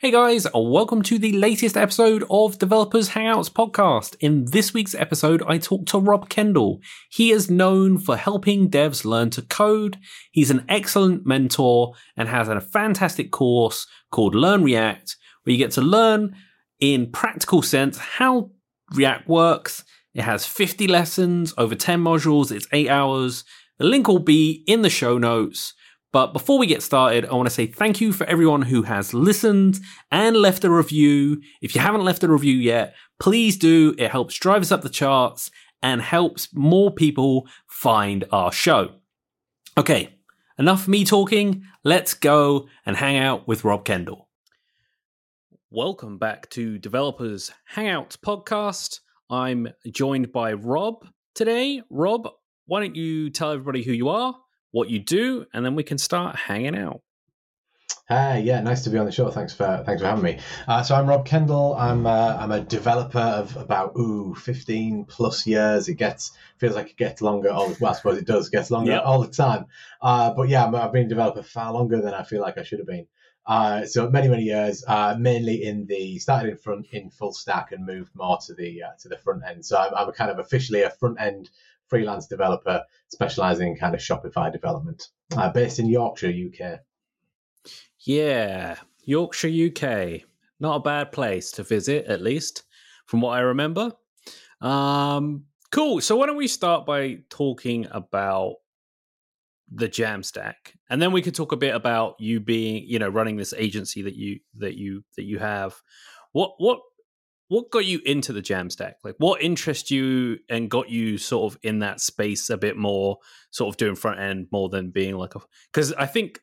Hey guys, welcome to the latest episode of Developers Hangouts podcast. In this week's episode, I talked to Rob Kendall. He is known for helping devs learn to code. He's an excellent mentor and has a fantastic course called Learn React, where you get to learn in practical sense how React works. It has 50 lessons, over 10 modules, it's 8 hours. The link will be in the show notes. But before we get started, I want to say thank you for everyone who has listened and left a review. If you haven't left a review yet, please do. It helps drive us up the charts and helps more people find our show. Okay, enough of me talking. Let's go and hang out with Rob Kendall. Welcome back to Developers Hangouts podcast. I'm joined by Rob today. Rob, why don't you tell everybody who you are, what you do, and then we can start hanging out. Yeah, nice to be on the show. Thanks for having me. So I'm Rob Kendall. I'm a developer of about 15 plus years. Feels like it gets longer. I suppose it does. Gets longer all the time. But yeah, I've been a developer far longer than I feel like I should have been. So many years. Mainly started in full stack and moved more to the front end. So I'm kind of officially a front end freelance developer specializing in kind of Shopify development, based in Yorkshire, UK. Yeah, Yorkshire, UK. Not a bad place to visit, at least, from what I remember. Cool. So why don't we start by talking about the Jamstack, and then we could talk a bit about you being, running this agency that you have. What got you into the Jamstack? Like, what interests you and got you sort of in that space a bit more, sort of doing front end more than being like because I think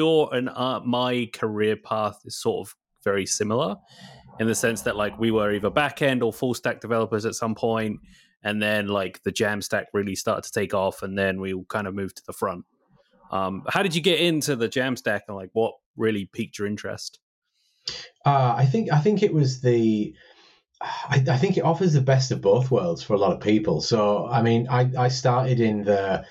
my career path is sort of very similar in the sense that like we were either back end or full stack developers at some point, and then like the Jamstack really started to take off, and then we kind of moved to the front. How did you get into the Jamstack, and like what really piqued your interest? I think it was I think it offers the best of both worlds for a lot of people. So, I mean, I started in the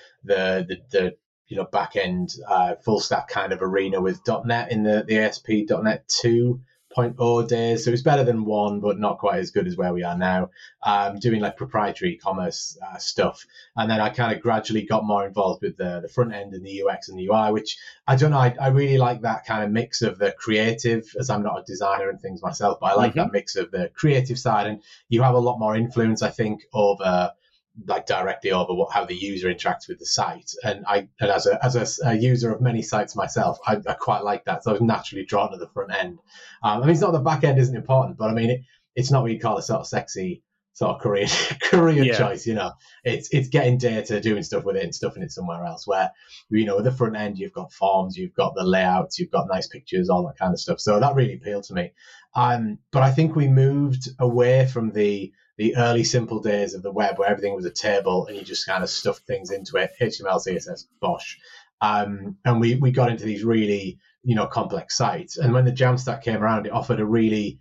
back end full stack kind of arena with .NET in the ASP.NET 2.0 days. So it's better than 1, but not quite as good as where we are now. Doing like proprietary e-commerce stuff. And then I kind of gradually got more involved with the front end and the UX and the UI, which I don't know. I really like that kind of mix of the creative, as I'm not a designer and things myself, but I like that mix of the creative side. And you have a lot more influence, I think, over directly over how the user interacts with the site. And as a user of many sites myself, I quite like that. So I was naturally drawn to the front end. I mean, it's not the back end isn't important, but I mean, it's not what you call a sort of sexy sort of career choice. It's getting data, doing stuff with it and stuffing it somewhere else, where, with the front end, you've got forms, you've got the layouts, you've got nice pictures, all that kind of stuff. So that really appealed to me. But I think we moved away from the early simple days of the web where everything was a table and you just kind of stuffed things into it, HTML, CSS, bosh. And we got into these really, complex sites. And when the Jamstack came around, it offered a really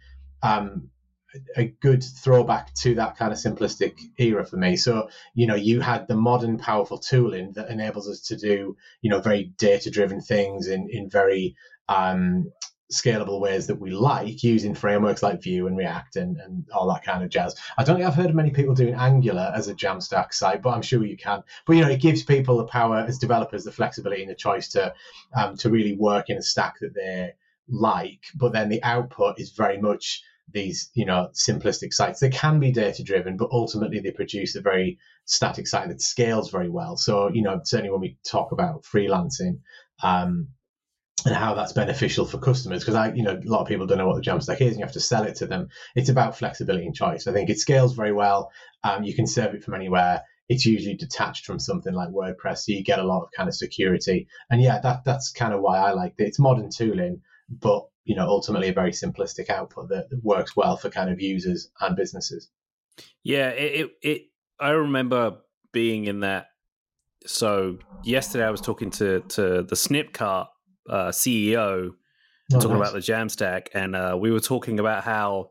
a good throwback to that kind of simplistic era for me. So, you had the modern powerful tooling that enables us to do, very data-driven things in very scalable ways that we like, using frameworks like Vue and React and all that kind of jazz. I don't think I've heard of many people doing Angular as a Jamstack site, but I'm sure you can. But it gives people the power as developers, the flexibility and the choice to really work in a stack that they like. But then the output is very much these simplistic sites. They can be data driven, but ultimately they produce a very static site that scales very well. So certainly when we talk about freelancing, and how that's beneficial for customers, because a lot of people don't know what the Jamstack is and you have to sell it to them. It's about flexibility and choice. I think it scales very well. You can serve it from anywhere. It's usually detached from something like WordPress, so you get a lot of kind of security. And yeah, that's kind of why I liked it. It's modern tooling, but ultimately a very simplistic output that works well for kind of users and businesses. Yeah, I remember being in that. So yesterday I was talking to the Snipcart CEO, talking about the Jamstack, and we were talking about how,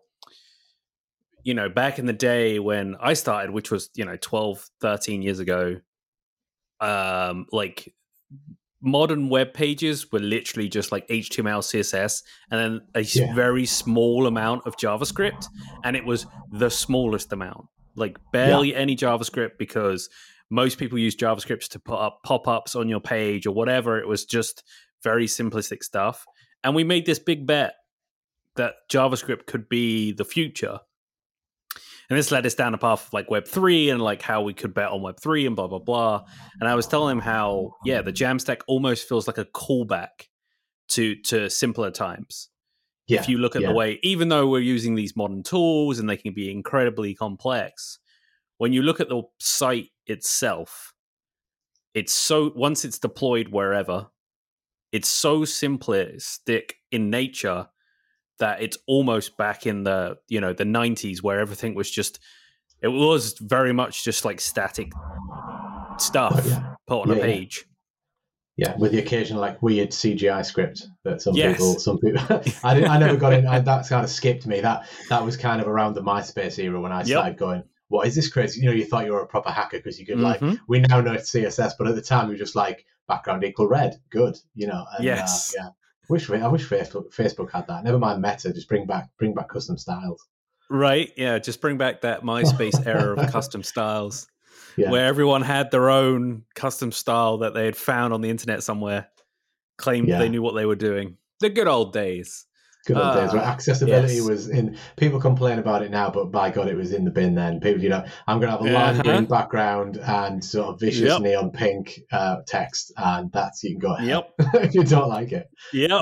back in the day when I started, which was 12, 13 years ago, like modern web pages were literally just like HTML, CSS, and then a very small amount of JavaScript, and it was the smallest amount, like barely any JavaScript, because most people use JavaScript to put up pop-ups on your page or whatever. It was just very simplistic stuff, and we made this big bet that JavaScript could be the future. And this led us down a path of like Web3 and like how we could bet on Web3 and blah, blah, blah. And I was telling him how, the Jamstack almost feels like a callback to simpler times. Yeah, if you look at the way, even though we're using these modern tools and they can be incredibly complex, when you look at the site itself, it's so, once it's deployed wherever, it's so simplistic in nature that it's almost back in the, the 90s, where everything was just, it was very much just like static stuff put on a page. Yeah, with the occasional like weird CGI script that some people. I never got in. That's kind of skipped me. That was kind of around the MySpace era when I started going, what is this crazy? You thought you were a proper hacker because you could like, we now know it's CSS, but at the time you were just like background equal red, good, And, I wish Facebook had that. Never mind Meta. Just bring back custom styles. Right. Yeah. Just bring back that MySpace era of custom styles, where everyone had their own custom style that they had found on the internet somewhere, claimed they knew what they were doing. The good old days. Good old days, right? Accessibility was in. People complain about it now, but by God, it was in the bin then. People, I'm going to have a lime green background and sort of vicious neon pink text, and that's, you can go ahead if you don't like it.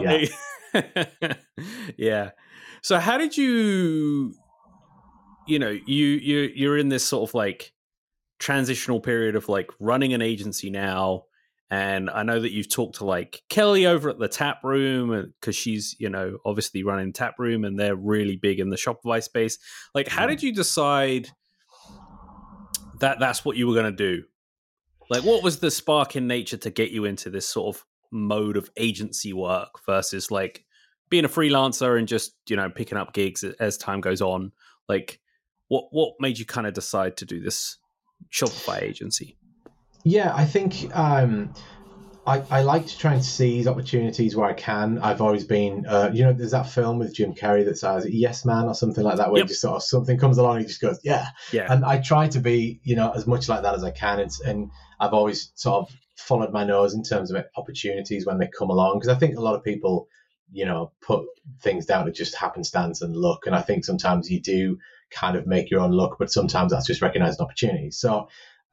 Yeah. So how did you? You're in this sort of like transitional period of like running an agency now. And I know that you've talked to like Kelly over at the Tap Room, because she's, obviously running Tap Room, and they're really big in the Shopify space. Like, how did you decide that that's what you were going to do? Like, what was the spark in nature to get you into this sort of mode of agency work versus like being a freelancer and just, picking up gigs as time goes on? Like, what made you kind of decide to do this Shopify agency? Yeah, I think I like to try and seize opportunities where I can. I've always been, there's that film with Jim Carrey that says Yes Man or something like that, where just sort of something comes along and he just goes, yeah. And I try to be, as much like that as I can. And I've always sort of followed my nose in terms of opportunities when they come along, because I think a lot of people, put things down to just happenstance and luck. And I think sometimes you do kind of make your own luck, but sometimes that's just recognizing opportunities. So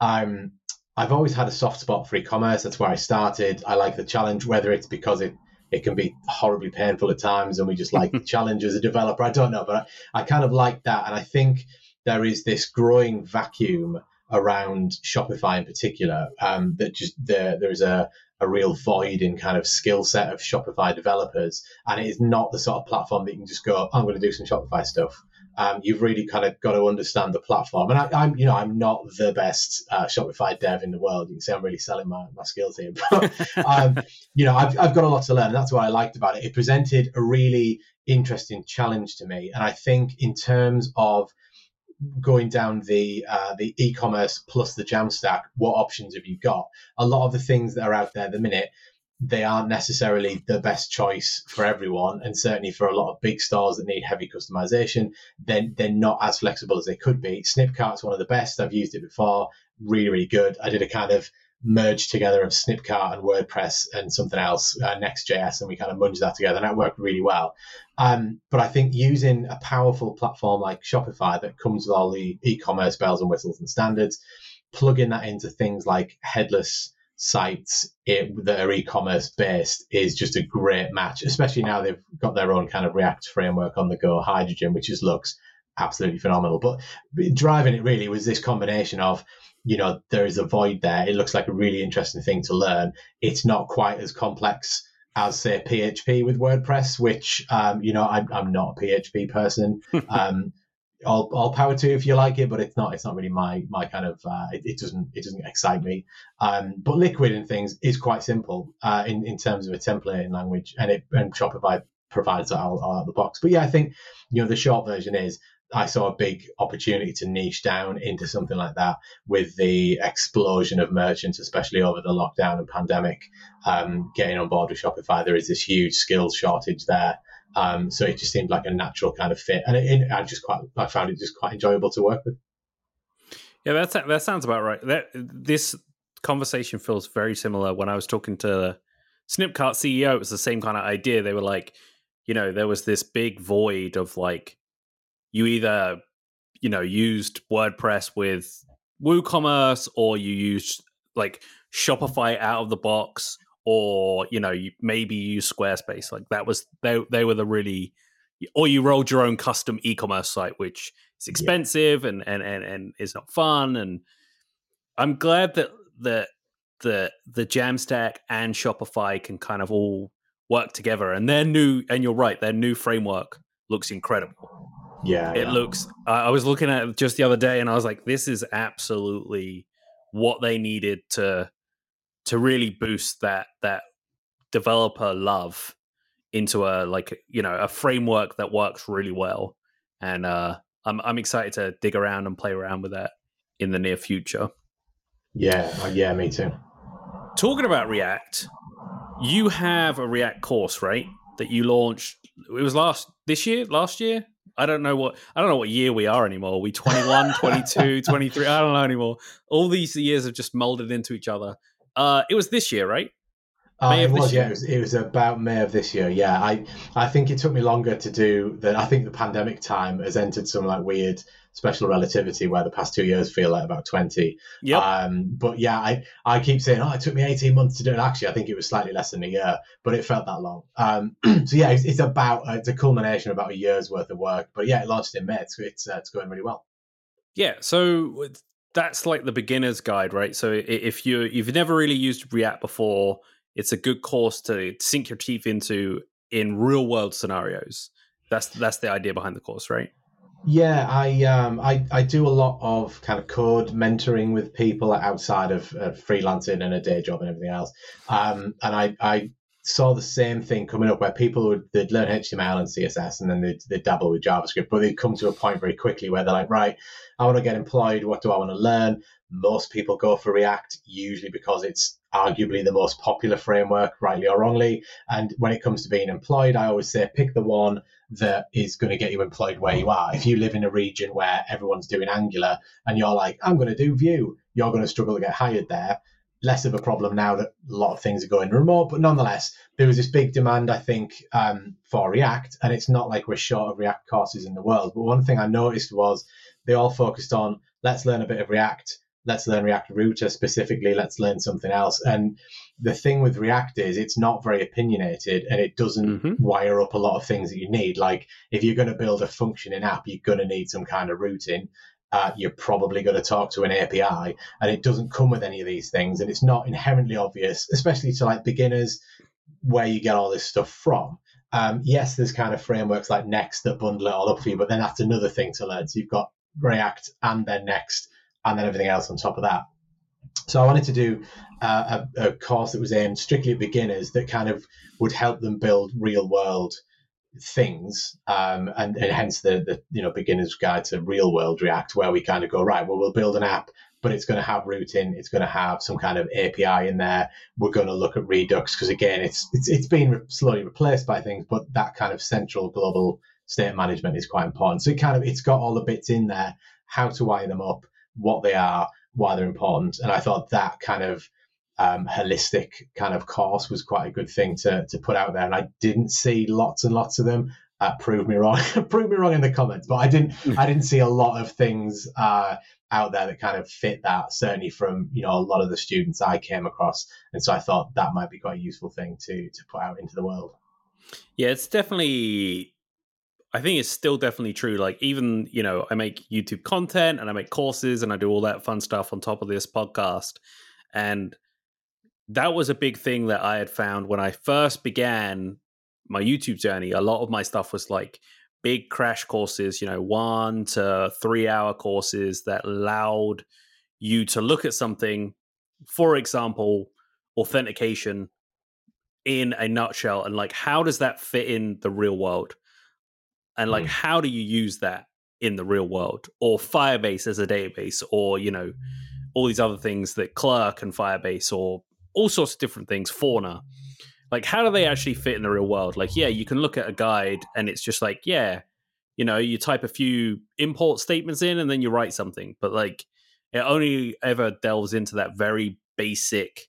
I've always had a soft spot for e-commerce. That's where I started. I like the challenge, whether it's because it can be horribly painful at times and we just like the challenge as a developer. I don't know, but I kind of like that. And I think there is this growing vacuum around Shopify in particular, that just there is a real void in kind of skill set of Shopify developers. And it is not the sort of platform that you can just go, I'm going to do some Shopify stuff. You've really kind of got to understand the platform. And I'm not the best Shopify dev in the world. You can say I'm really selling my skills here. But, I've got a lot to learn. And that's what I liked about it. It presented a really interesting challenge to me. And I think in terms of going down the e-commerce plus the Jamstack, what options have you got? A lot of the things that are out there at the minute, they aren't necessarily the best choice for everyone, and certainly for a lot of big stores that need heavy customization, then they're not as flexible as they could be. Snipcart's one of the best. I've used it before. Really, really good. I did a kind of merge together of Snipcart and WordPress and something else, Next.js, and we kind of munged that together, and that worked really well. But I think using a powerful platform like Shopify that comes with all the e-commerce bells and whistles and standards, plugging that into things like headless sites that are e-commerce based is just a great match, especially now they've got their own kind of React framework on the go, Hydrogen, which just looks absolutely phenomenal. But driving it really was this combination of, there is a void there. It looks like a really interesting thing to learn. It's not quite as complex as, say, PHP with WordPress, which, I'm not a PHP person. All power to you if you like it, but it's not really my kind of it doesn't excite me. But Liquid and things is quite simple in terms of a templating language, and Shopify provides that all out of the box. But yeah, I think the short version is I saw a big opportunity to niche down into something like that with the explosion of merchants, especially over the lockdown and pandemic, getting on board with Shopify. There is this huge skills shortage there. So it just seemed like a natural kind of fit. And I found it just quite enjoyable to work with. Yeah, that sounds about right. This conversation feels very similar. When I was talking to Snipcart CEO, it was the same kind of idea. They were like, there was this big void of like, you either, used WordPress with WooCommerce, or you used like Shopify out of the box, or you maybe use Squarespace. Like that was they were the really, or you rolled your own custom e-commerce site, which is expensive and is not fun. And I'm glad that the Jamstack and Shopify can kind of all work together. And you're right, their new framework looks incredible. It looks. I was looking at it just the other day, and I was like, "This is absolutely what they needed to really boost that developer love into a framework that works really well." And I'm excited to dig around and play around with that in the near future. Yeah, me too. Talking about React, you have a React course, right? That you launched. It was last year. I don't know what year we are anymore. We 21, 22, 23. I don't know anymore. All these years have just molded into each other. It was this year, right? It was about May of this year. Yeah, I think it took me longer to do that. I think the pandemic time has entered some like weird special relativity where the past 2 years feel like about 20. Yep. But yeah, I keep saying, it took me 18 months to do it. Actually, I think it was slightly less than a year, but it felt that long. So yeah, it's a culmination of about a year's worth of work. But yeah, it launched in May. It's going really well. Yeah, so that's like the beginner's guide, right? So if you've never really used React before, it's a good course to sink your teeth into in real world scenarios. That's the idea behind the course, right? Yeah, I do a lot of kind of code mentoring with people outside of freelancing and a day job and everything else. And I saw the same thing coming up where they'd learn HTML and CSS and then they'd dabble with JavaScript, but they'd come to a point very quickly where they're like, right, I want to get employed. What do I want to learn? Most people go for React, usually because it's arguably the most popular framework, rightly or wrongly. And when it comes to being employed, I always say pick the one that is going to get you employed where you are. If you live in a region where everyone's doing Angular and you're like, I'm going to do Vue, you're going to struggle to get hired there. Less of a problem now that a lot of things are going remote, but nonetheless, there was this big demand, I think, for React. And it's not like we're short of React courses in the world. But one thing I noticed was they all focused on, let's learn a bit of React. Let's learn React Router specifically. Let's learn something else. And the thing with React is it's not very opinionated and it doesn't wire up a lot of things that you need. Like if you're going to build a functioning app, you're going to need some kind of routing. You're probably going to talk to an API and it doesn't come with any of these things. And it's not inherently obvious, especially to like beginners, where you get all this stuff from. Yes, there's kind of frameworks like Next that bundle it all up for you, but then that's another thing to learn. So you've got React and then Next and then everything else on top of that. So I wanted to do a course that was aimed strictly at beginners that kind of would help them build real world things, and hence the beginner's guide to real world React, where we kind of go, right, well, we'll build an app, but it's going to have routing, it's going to have some kind of API in there. We're going to look at Redux because again, it's been slowly replaced by things, but that kind of central global state management is quite important. So it's got all the bits in there, how to wire them up, what they are, why they're important. And I thought that kind of holistic kind of course was quite a good thing to put out there. And I didn't see lots and lots of them. Prove me wrong. Prove me wrong in the comments. But I didn't see a lot of things out there that kind of fit that. Certainly from a lot of the students I came across. And so I thought that might be quite a useful thing to put out into the world. Yeah, it's definitely. I think it's still definitely true. Like even, I make YouTube content and I make courses and I do all that fun stuff on top of this podcast. And that was a big thing that I had found when I first began my YouTube journey. A lot of my stuff was like big crash courses, 1 to 3 hour courses that allowed you to look at something, for example, authentication in a nutshell. And like, how does that fit in the real world? And like, how do you use that in the real world, or Firebase as a database, or, you know, all these other things that Clerk and Firebase, or all sorts of different things, Fauna. Like, how do they actually fit in the real world? Like, yeah, you can look at a guide and it's just like, yeah, you know, you type a few import statements in and then you write something. But like, it only ever delves into that very basic,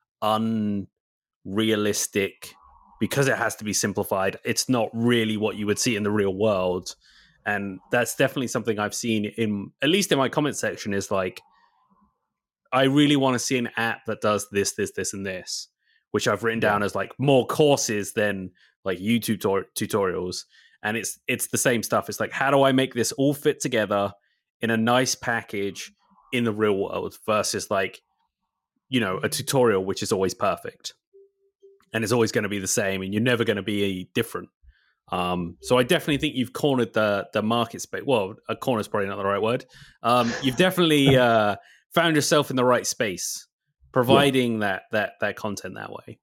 unrealistic, because it has to be simplified. It's not really what you would see in the real world. And that's definitely something I've seen in, at least in my comment section, is like, I really want to see an app that does this, this, this, and this, which I've written down as like more courses than like YouTube tutorials. And it's the same stuff. It's like, how do I make this all fit together in a nice package in the real world versus like, you know, a tutorial, which is always perfect and it's always going to be the same and you're never going to be different. So I definitely think you've cornered the market space. Well, a corner is probably not the right word. You've definitely found yourself in the right space, providing that content that way.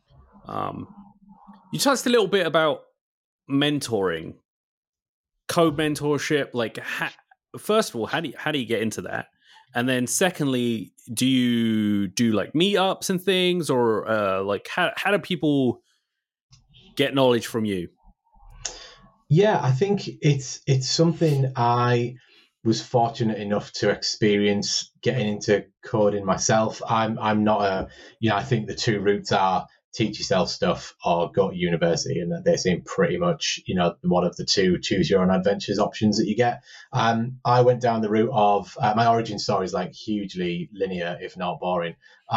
You touched a little bit about mentoring, code mentorship. Like, first of all, how do you get into that? And then secondly, do you do like meetups and things, or like how do people get knowledge from you? Yeah, I think it's something I was fortunate enough to experience getting into coding myself. I'm not a, you know, I think the two routes are teach yourself stuff or go to university, and they seem pretty much, you know, one of the two choose your own adventures options that you get. I went down the route of my origin story is like hugely linear, if not boring.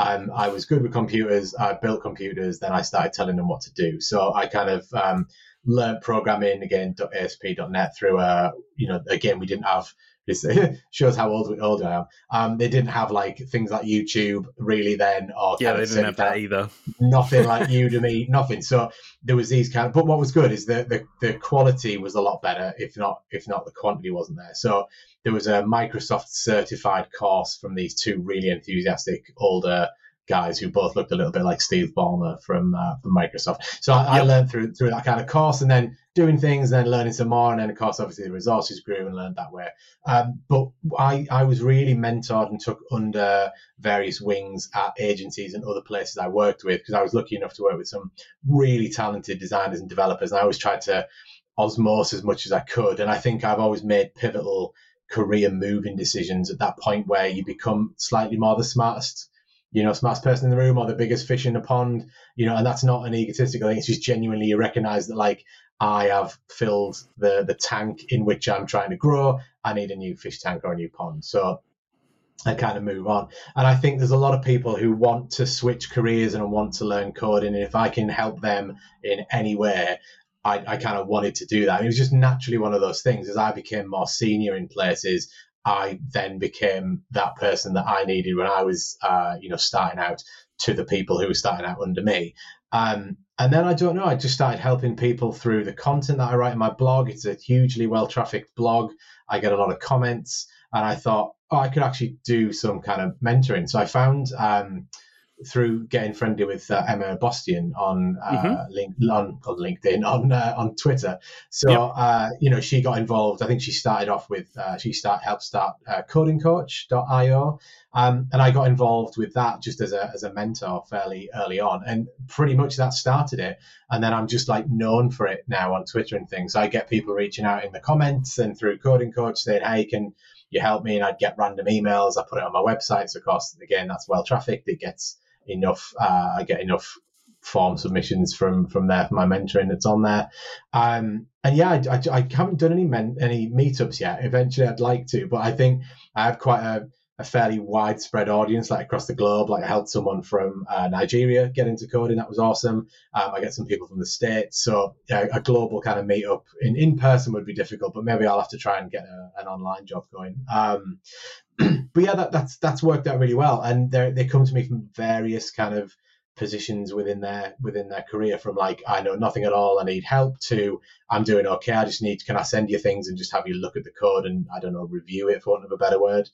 I was good with computers. I built computers, then I started telling them what to do. So I kind of learned programming again, ASP.NET through you know, again, we didn't have this. Shows how old I am. They didn't have like things like YouTube really then, or yeah, they didn't have that either. Nothing like Udemy, nothing. So there was these kind of, but what was good is the quality was a lot better, if not the quantity wasn't there. So there was a Microsoft certified course from these two really enthusiastic older guys who both looked a little bit like Steve Ballmer from Microsoft. So I learned through that kind of course, and then doing things, and then learning some more, and then of course obviously the resources grew and learned that way. But I was really mentored and took under various wings at agencies and other places I worked with, because I was lucky enough to work with some really talented designers and developers, and I always tried to osmose as much as I could. And I think I've always made pivotal career moving decisions at that point where you become slightly more the smartest person in the room or the biggest fish in the pond, you know, and that's not an egotistical thing. It's just genuinely you recognize that, like, I have filled the tank in which I'm trying to grow. I need a new fish tank or a new pond. So I kind of move on. And I think there's a lot of people who want to switch careers and want to learn coding. And if I can help them in any way, I kind of wanted to do that. And it was just naturally one of those things. As I became more senior in places, I then became that person that I needed when I was, starting out, to the people who were starting out under me. And then I don't know, I just started helping people through the content that I write in my blog. It's a hugely well-trafficked blog. I get a lot of comments, and I thought, I could actually do some kind of mentoring. So I found through getting friendly with Emma Bostian on LinkedIn, on Twitter. So she got involved. I think she started off with helped start codingcoach.io, and I got involved with that just as a mentor fairly early on, and pretty much that started it. And then I'm just like known for it now on Twitter and things. So I get people reaching out in the comments and through Coding Coach saying, "Hey, can you help me?" And I'd get random emails. I put it on my website. So of course, again, that's well trafficked. It gets enough. I get enough form submissions from there for my mentoring that's on there. And yeah, I haven't done any meetups yet. Eventually, I'd like to, but I think I have quite a fairly widespread audience, like across the globe. Like I helped someone from Nigeria get into coding. That was awesome. I get some people from the States. So yeah, a global kind of meetup in person would be difficult, but maybe I'll have to try and get an online job going. But yeah, that's worked out really well. And they come to me from various kind of positions within their career, from like, I know nothing at all, I need help, to I'm doing okay, I just need, can I send you things and just have you look at the code and, I don't know, review it, for want of a better word.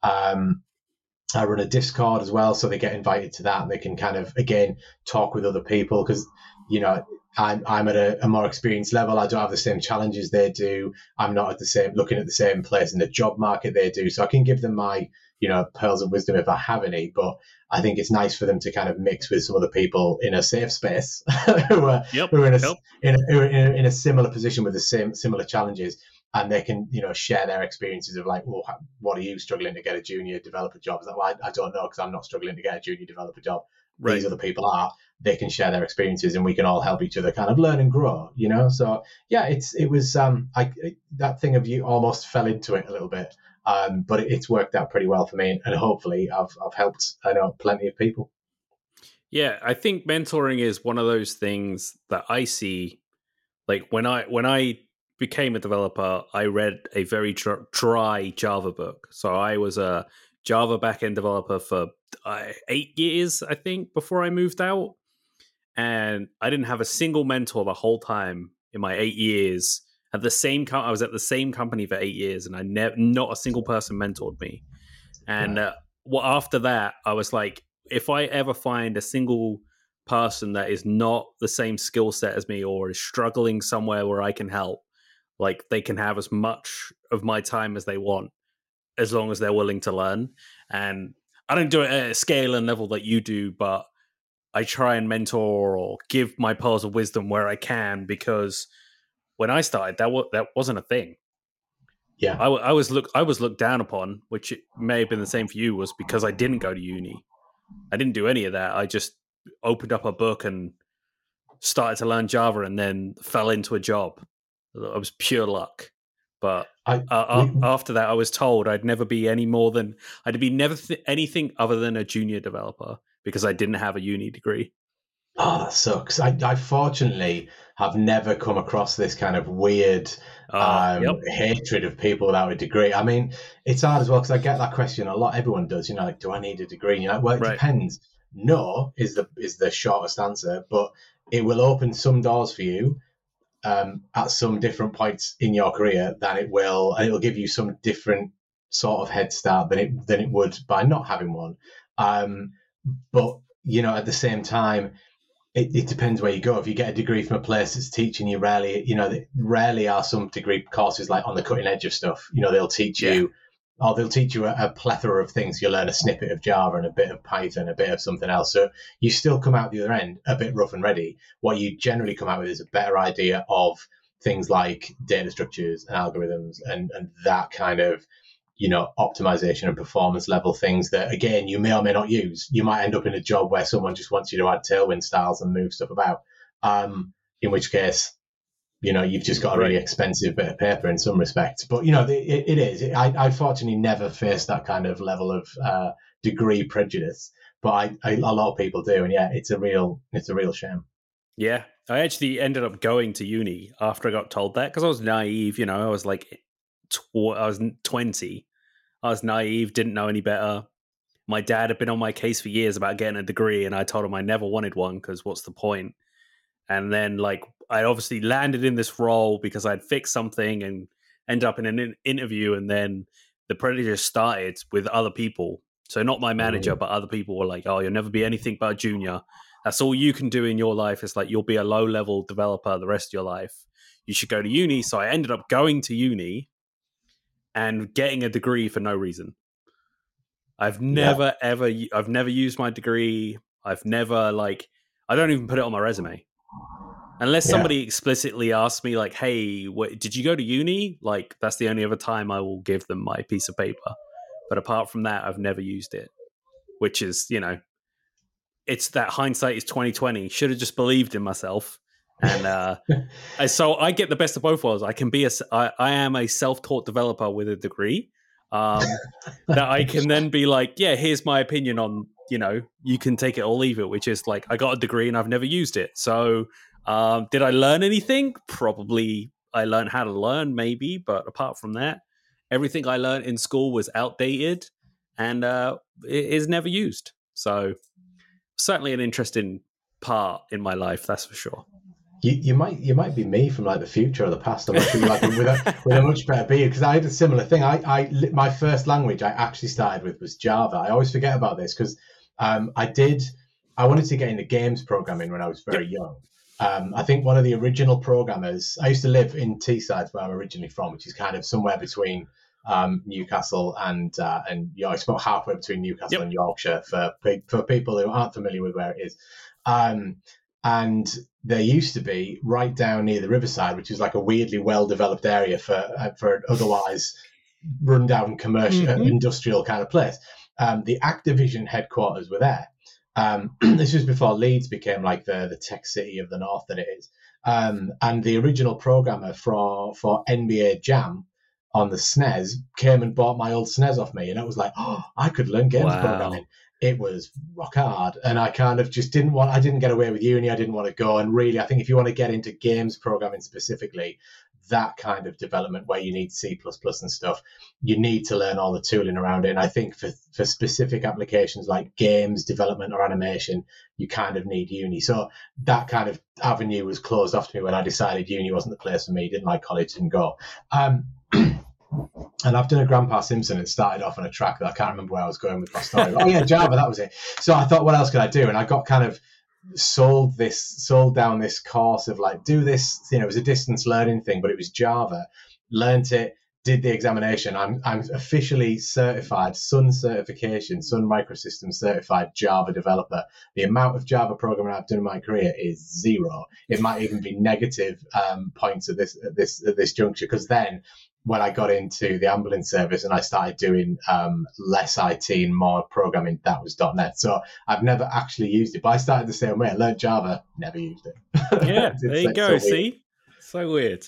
I run a Discord as well, so they get invited to that and they can kind of, again, talk with other people, because, you know, I'm at a more experienced level. I don't have the same challenges they do. I'm not looking at the same place in the job market they do. So I can give them my, pearls of wisdom if I have any. But I think it's nice for them to kind of mix with some other people in a safe space who are in a similar position with the similar challenges, and they can share their experiences of like, well, what are you struggling to get a junior developer job? Is that why I don't know, because I'm not struggling to get a junior developer job. Right. These other people are. They can share their experiences, and we can all help each other kind of learn and grow. So yeah, it was that thing of you almost fell into it a little bit. But it's worked out pretty well for me, and hopefully I've helped, I know, plenty of people. Yeah, I think mentoring is one of those things that I see. Like when I became a developer, I read a very dry Java book. So I was a Java backend developer for 8 years, I think, before I moved out, and I didn't have a single mentor the whole time in my 8 years. At the same I was at the same company for 8 years, and not a single person mentored me. And after that, I was like, if I ever find a single person that is not the same skill set as me or is struggling somewhere where I can help, like they can have as much of my time as they want, as long as they're willing to learn. And I don't do it at a scale and level that you do, but I try and mentor or give my pearls of wisdom where I can, because when I started, that wasn't a thing. Yeah, I was looked down upon, which it may have been the same for you, was because I didn't go to uni. I didn't do any of that. I just opened up a book and started to learn Java, and then fell into a job. It was pure luck. But after that, I was told I'd never be anything other than a junior developer, because I didn't have a uni degree. Oh, that sucks. I fortunately have never come across this kind of weird hatred of people without a degree. I mean, it's hard as well, because I get that question a lot. Everyone does, like, do I need a degree? And you're like, well, it depends. No is the shortest answer, but it will open some doors for you at some different points in your career and it will give you some different sort of head start than it would by not having one. But at the same time, it depends where you go. If you get a degree from a place that's teaching you, rarely are some degree courses like on the cutting edge of stuff. They'll teach you, or they'll teach you a plethora of things. You'll learn a snippet of Java and a bit of Python, a bit of something else. So you still come out the other end a bit rough and ready. What you generally come out with is a better idea of things like data structures and algorithms and that kind of, optimization and performance level things that, again, you may or may not use. You might end up in a job where someone just wants you to add Tailwind styles and move stuff about, in which case, you've just got a really expensive bit of paper in some respects. But, it is. I fortunately never faced that kind of level of degree prejudice, but a lot of people do. And yeah, it's a real shame. Yeah, I actually ended up going to uni after I got told that, because I was naive. I was like, I was 20. I was naive, didn't know any better. My dad had been on my case for years about getting a degree, and I told him I never wanted one, because what's the point? And then, like, I obviously landed in this role because I'd fixed something and ended up in an interview, and then the prejudice started with other people. So not my manager, but other people were like, oh, you'll never be anything but a junior. That's all you can do in your life. It's like, you'll be a low-level developer the rest of your life. You should go to uni. So I ended up going to uni and getting a degree for no reason. I've never used my degree. I've never, I don't even put it on my resume. Unless somebody explicitly asks me, like, hey, did you go to uni? Like, that's the only other time I will give them my piece of paper. But apart from that, I've never used it, which is, it's that hindsight is 2020. Should have just believed in myself. And so I get the best of both worlds. I am a self-taught developer with a degree that I can then be like, yeah, here's my opinion on, you can take it or leave it, which is like, I got a degree and I've never used it. So did I learn anything? Probably I learned how to learn, maybe. But apart from that, everything I learned in school was outdated and it is never used. So certainly an interesting part in my life, that's for sure. You might be me from like the future or the past. I'm actually like with a much better beard, because I had a similar thing. My first language I actually started with was Java. I always forget about this because I wanted to get into games programming when I was very young, I think one of the original programmers, I used to live in Teesside, where I'm originally from, which is kind of somewhere between Newcastle and it's about halfway between Newcastle and Yorkshire for people who aren't familiar with where it is. And there used to be right down near the riverside, which is like a weirdly well-developed area for otherwise run-down commercial industrial kind of place. The Activision headquarters were there. This was before Leeds became like the tech city of the north that it is. And the original programmer for NBA Jam on the SNES came and bought my old SNES off me, and it was like, oh, I could learn games programming. It was rock hard, and I kind of just I didn't get away with uni. I didn't want to go, and really, I think if you want to get into games programming specifically, that kind of development where you need C++ and stuff, you need to learn all the tooling around it. And I think for specific applications like games development or animation, you kind of need uni. So that kind of avenue was closed off to me when I decided uni wasn't the place for me. Didn't like college, didn't go. And I've done a Grandpa Simpson and started off on a track that I can't remember where I was going with my story. Oh yeah, Java, that was it. So I thought, what else could I do? And I got kind of sold down this course of like, do this, it was a distance learning thing, but it was Java. Learned it, did the examination. I'm officially certified, Sun certification, Sun Microsystems certified Java developer. The amount of Java programming I've done in my career is zero. It might even be negative points at this juncture, because then when I got into the ambulance service and I started doing less IT and more programming, that was .NET. So I've never actually used it, but I started the same way. I learned Java, never used it. Yeah, there you go. See? So weird.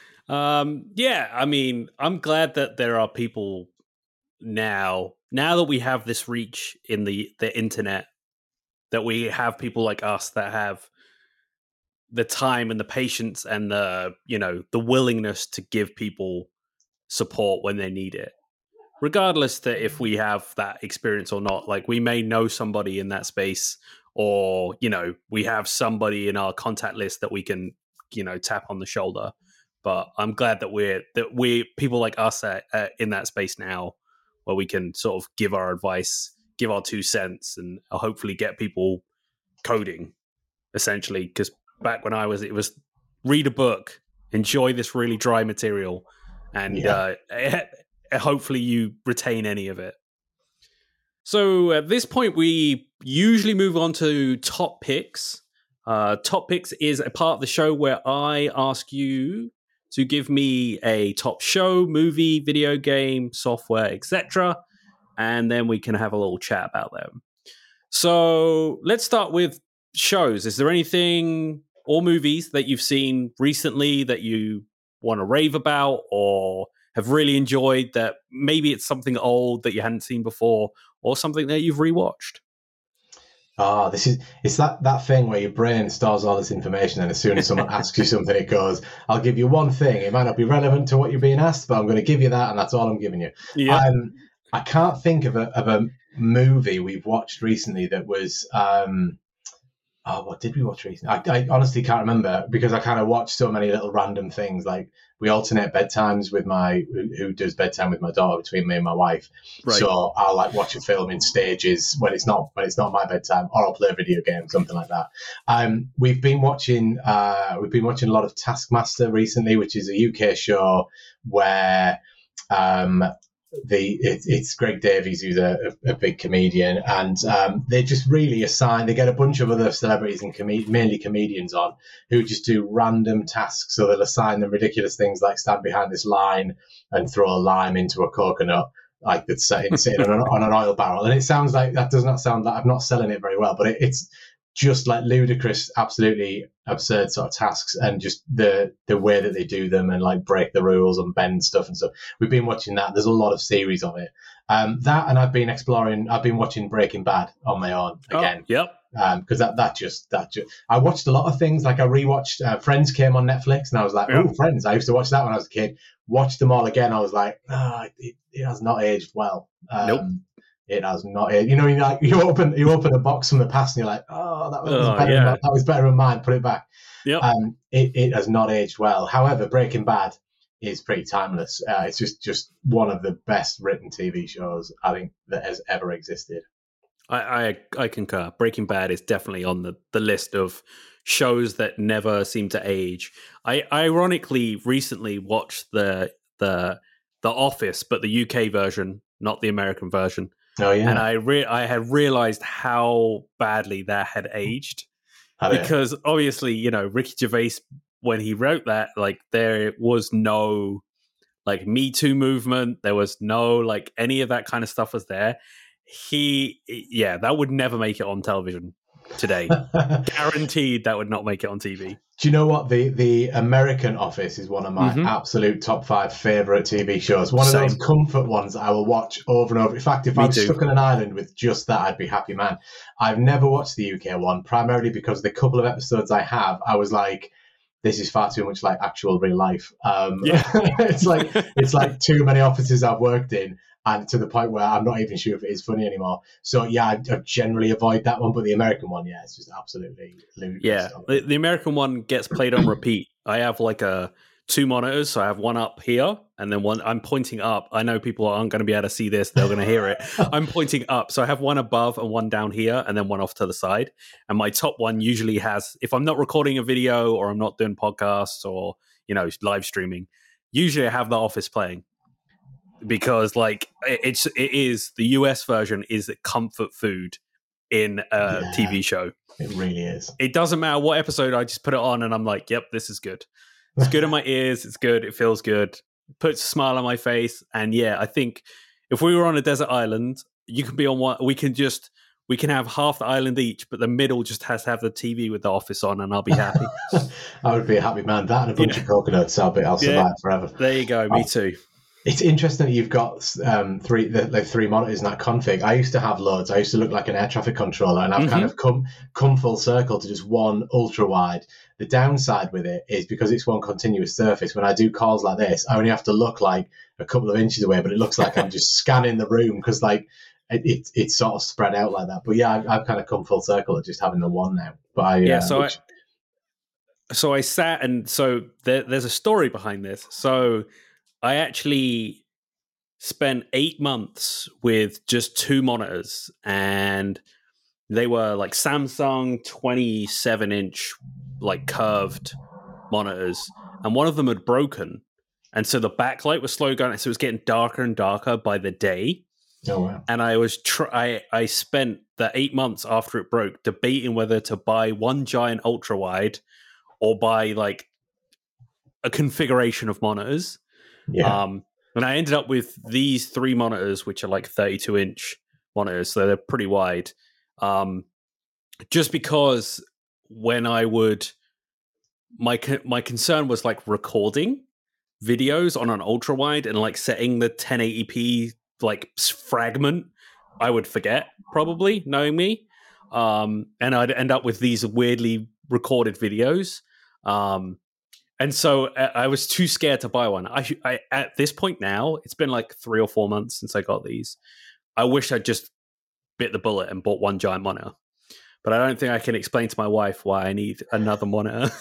Yeah, I mean, I'm glad that there are people now that we have this reach in the internet, that we have people like us that have the time and the patience and the willingness to give people support when they need it, regardless that if we have that experience or not. Like, we may know somebody in that space, or we have somebody in our contact list that we can tap on the shoulder. But I'm glad that we people like us in that space now, where we can sort of give our advice, give our 2 cents, and hopefully get people coding, essentially. Because back when it was read a book, enjoy this really dry material, and hopefully you retain any of it. So at this point, we usually move on to top picks. Top picks is a part of the show where I ask you to give me a top show, movie, video game, software, etc. And then we can have a little chat about them. So let's start with shows. Is there anything or movies that you've seen recently that you want to rave about or have really enjoyed, that maybe it's something old that you hadn't seen before, or something that you've rewatched? It's that thing where your brain stores all this information, and as soon as someone asks you something, it goes, I'll give you one thing. It might not be relevant to what you're being asked, but I'm going to give you that, and that's all I'm giving you. Yeah. I can't think of a movie we've watched recently that was what did we watch recently? I honestly can't remember, because I kind of watch so many little random things. Like, we alternate bedtimes with who does bedtime with my daughter, between me and my wife. Right. So I'll like watch a film in stages when it's not my bedtime, or I'll play a video game, something like that. We've been watching a lot of Taskmaster recently, which is a UK show where it's Greg Davies, who's a big comedian, and they just really they get a bunch of other celebrities and mainly comedians on, who just do random tasks. So they'll assign them ridiculous things like stand behind this line and throw a lime into a coconut, like that's sitting on an oil barrel. And it sounds like, that does not sound like, I'm not selling it very well, but it's just like ludicrous, absolutely absurd sort of tasks, and just the way that they do them, and like break the rules and bend stuff and stuff. We've been watching that. There's a lot of series of it. That, and I've been watching Breaking Bad on my own again. Oh, yep. Because that just I watched a lot of things. Like, I rewatched Friends came on Netflix, and I was like, oh, Friends, I used to watch that when I was a kid. Watched them all again. I was like, it has not aged well. Nope. It has not. You open a box from the past, and you're like, that was better than mine. Put it back. Yep. It has not aged well. However, Breaking Bad is pretty timeless. It's just one of the best written TV shows I think that has ever existed. I concur. Breaking Bad is definitely on the list of shows that never seem to age. I ironically recently watched the Office, but the UK version, not the American version. Oh yeah, and I had realized how badly that had aged because obviously, you know, Ricky Gervais, when he wrote that, like there was no like Me Too movement, there was no like any of that kind of stuff was there. That would never make it on television today. Guaranteed that would not make it on TV. Do you know what? The American Office is one of my absolute top 5 favorite TV shows. One of those comfort ones I will watch over and over. In fact, if I was stuck on an island with just that, I'd be happy, man. I've never watched the UK one, primarily because the couple of episodes I have, I was like, this is far too much like actual real life. It's like too many offices I've worked in, and to the point where I'm not even sure if it is funny anymore. So yeah, I generally avoid that one, but the American one, yeah, it's just absolutely ludicrous. Yeah, the American one gets played on repeat. I have like 2 monitors, so I have one up here, and then one I'm pointing up. I know people aren't going to be able to see this; they're going to hear it. I'm pointing up, so I have one above and one down here, and then one off to the side. And my top one usually has, if I'm not recording a video or I'm not doing podcasts or live streaming, usually I have The Office playing. Because like it is the US version is comfort food in a TV show. It really is. It doesn't matter what episode, I just put it on and I'm like, yep, this is good. It's good in my ears. It's good. It feels good. Puts a smile on my face. And yeah, I think if we were on a desert island, you can be on one. We can have half the island each, but the middle just has to have the TV with The Office on, and I'll be happy. I would be a happy man. That and a bunch of coconuts. I'll survive forever. There you go. Me too. It's interesting that you've got 3 monitors in that config. I used to have loads. I used to look like an air traffic controller, and I've kind of come full circle to just one ultra wide. The downside with it is because it's one continuous surface. When I do calls like this, I only have to look like a couple of inches away, but it looks like I'm just scanning the room because like it's sort of spread out like that. But yeah, I've kind of come full circle at just having the one now. But So I sat, and so there's a story behind this. So I actually spent 8 months with just 2 monitors, and they were like Samsung 27-inch, like curved monitors, and one of them had broken. And so the backlight was slowly going, so it was getting darker and darker by the day. Oh, wow. And I was I spent the 8 months after it broke debating whether to buy one giant ultra wide or buy like a configuration of monitors. Yeah. And I ended up with these 3 monitors, which are like 32-inch monitors, so they're pretty wide. Just because when I would, my concern was like recording videos on an ultra wide and like setting the 1080p like fragment, I would forget probably, knowing me, and I'd end up with these weirdly recorded videos. And so I was too scared to buy one. I at this point now, it's been like 3 or 4 months since I got these. I wish I'd just bit the bullet and bought one giant monitor. But I don't think I can explain to my wife why I need another monitor.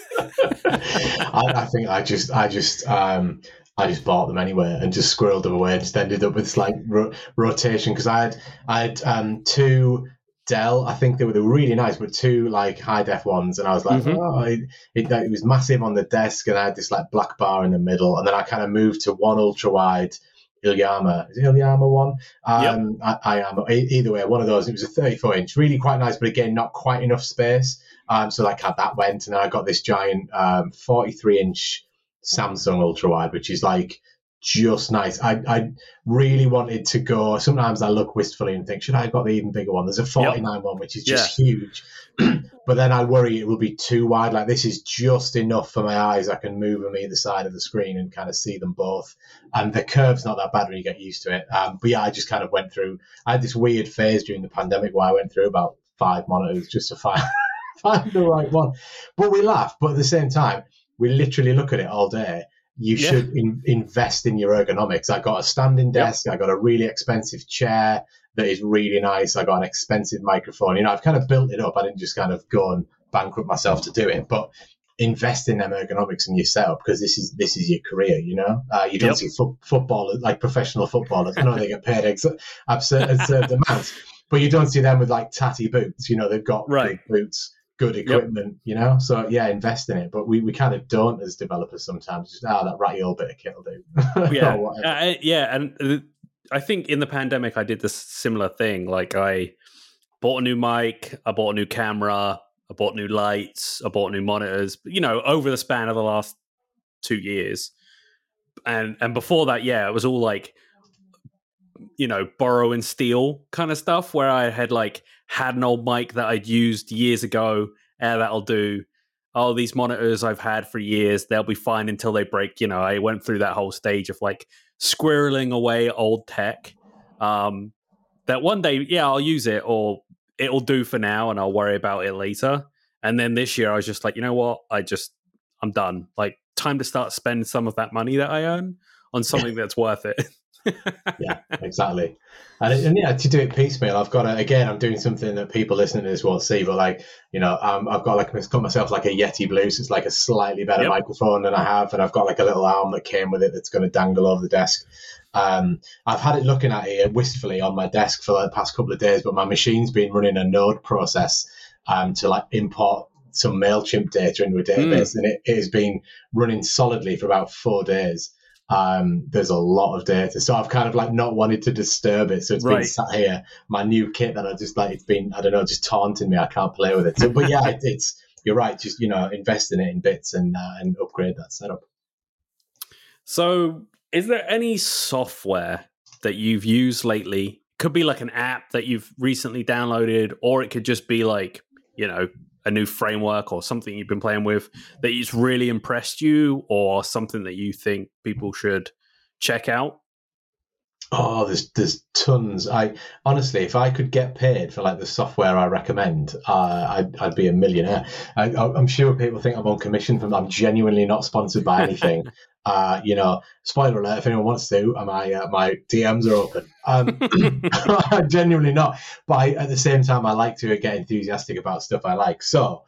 I think I just bought them anyway and just squirreled them away and just ended up with this like rotation because I had 2 Dell. I think they were really nice, but 2 like high def ones, and I was like, it was massive on the desk, and I had this like black bar in the middle, and then I kind of moved to one ultra wide Ilyama. Is it Ilyama one? Yep. I am either way, one of those. It was a 34-inch, really quite nice, but again, not quite enough space. So like how that went, and then I got this giant 43-inch Samsung ultra wide, which is like just nice. I really wanted to go. Sometimes I look wistfully and think, should I have got the even bigger one? There's a 49 one, which is just huge. But then I worry it will be too wide. Like this is just enough for my eyes. I can move them either side of the screen and kind of see them both. And the curve's not that bad when you get used to it. But yeah, I just kind of went through. I had this weird phase during the pandemic where I went through about 5 monitors just to find the right one. But we laugh. But at the same time, we literally look at it all day. You should invest in your ergonomics. I got a standing desk. I got a really expensive chair that is really nice. I got an expensive microphone. I've kind of built it up. I didn't just kind of go and bankrupt myself to do it, but invest in them ergonomics in your setup because this is your career. You don't see footballers, like professional footballers. I know they get paid absurd amounts. but you don't see them with like tatty boots. They've got Right. good boots, good equipment. So yeah, invest in it. But we kind of don't as developers sometimes. Just that ratty old bit of kit will do. Yeah, and I think in the pandemic I did this similar thing. Like I bought a new mic, I bought a new camera, I bought new lights, I bought new monitors. Over the span of the last 2 years, and before that, it was all like borrow and steal kind of stuff. Where I had an old mic that I'd used years ago. That'll do. Oh, these monitors I've had for years, they'll be fine until they break. I went through that whole stage of squirreling away old tech. That one day, I'll use it, or it'll do for now, and I'll worry about it later. And then this year, I was just like, you know what? I'm done. Time to start spending some of that money that I earn on something that's worth it. Yeah, exactly. And to do it piecemeal, I've got I'm doing something that people listening to this won't see, but I've got myself a Yeti Blue, so it's a slightly better microphone than I have, and I've got a little arm that came with it that's going to dangle over the desk. I've had it looking at it wistfully on my desk for the past couple of days, but my machine's been running a node process to import some MailChimp data into a database, and it has been running solidly for about 4 days. There's a lot of data, so I've kind of not wanted to disturb it, so it's been sat here, my new kit that I just it's been, I don't know, just taunting me. I can't play with it. So, but yeah, it's you're right, just invest in it in bits and upgrade that setup. So is there any software that you've used lately? Could be an app that you've recently downloaded, or it could just be a new framework or something you've been playing with that it's really impressed you, or something that you think people should check out? Oh, there's tons. I honestly, if I could get paid for the software I recommend, I'd be a millionaire. I'm sure people think I'm on commission from. I'm genuinely not sponsored by anything. Spoiler alert: if anyone wants to, my DMs are open. Genuinely not. But at the same time, I like to get enthusiastic about stuff I like. So